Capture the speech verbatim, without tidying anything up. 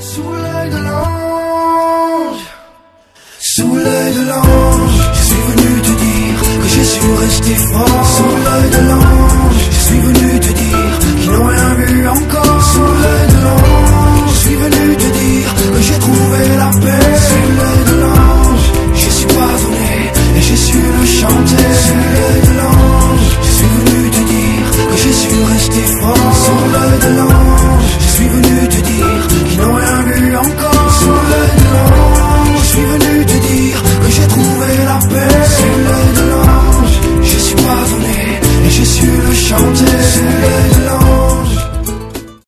Sous l'œil de l'ange, sous l'œil de l'ange, je suis venu te dire que j'ai su rester fort.